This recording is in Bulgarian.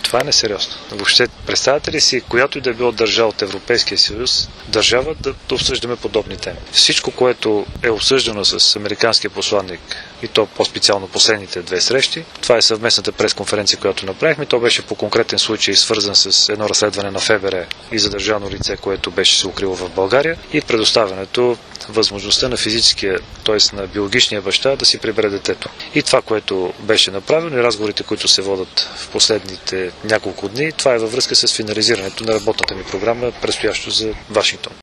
Това е несериозно. Въобще, представяте ли си, която и да е било държава от Европейския съюз, държава да обсъждаме подобни теми? Всичко, което е обсъждано с американския посланник, и то по-специално последните две срещи, това е съвместната пресконференция, която направихме. То беше по конкретен случай, свързан с едно разследване на ФБР и задържано лице, което беше се укрило в България, и предоставянето възможността на физическия, т.е. на биологичния баща да си прибере детето. И това, което беше направено, и разговорите, които се водят в последните няколко дни, това е във връзка с финализирането на работната ми програма, предстоящо за Вашингтон.